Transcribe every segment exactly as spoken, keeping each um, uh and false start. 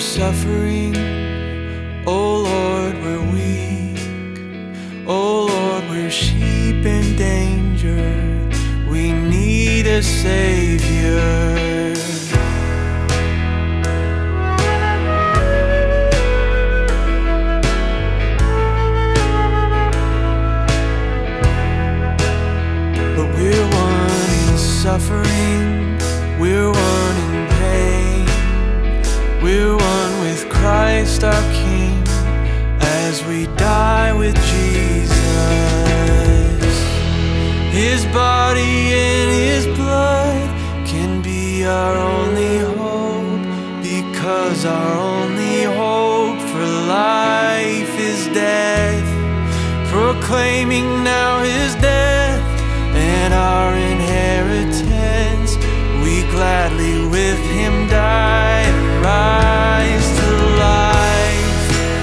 suffering, oh Lord, we're weak. Oh Lord, we're sheep in danger. We need a Savior. We're one in suffering, we're one in pain. We're one with Christ our King, as we die with Jesus. His body and His blood can be our only hope, because our only hope for life is death. Proclaiming now His death and our inheritance, we gladly with Him die and rise to life.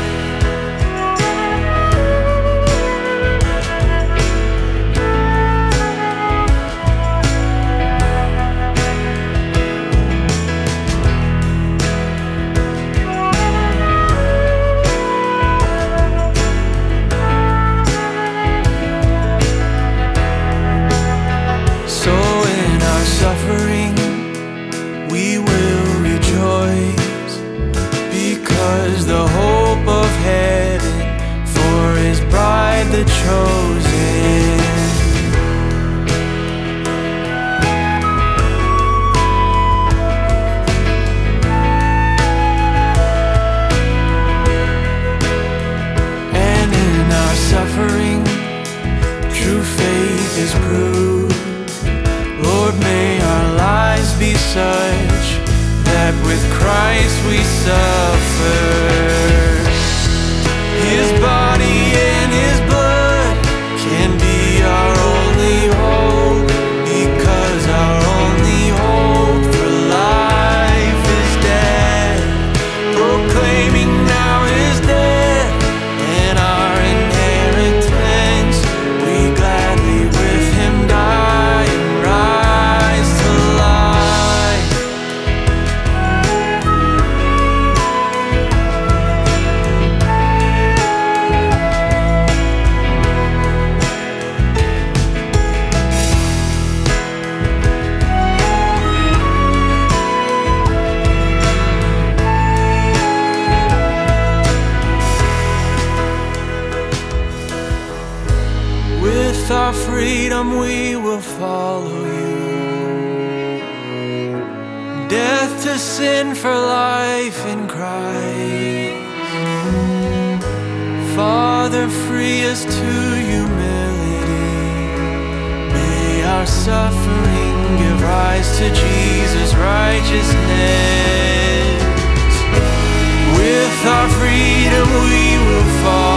So in our suffering we will rejoice, because the hope of heaven for His bride the chosen. And in our suffering true faith is proved. Lord, may our lives be such that with Christ we suffer. His body and His blood can be our only hope, because our only hope for life is death. Proclaiming now His death and our inheritance, we gladly with Him die and rise to life. With our freedom we will follow You. Death to sin for life in Christ. Father, free us to humility. May our suffering give rise to Jesus' righteousness. With our freedom we will follow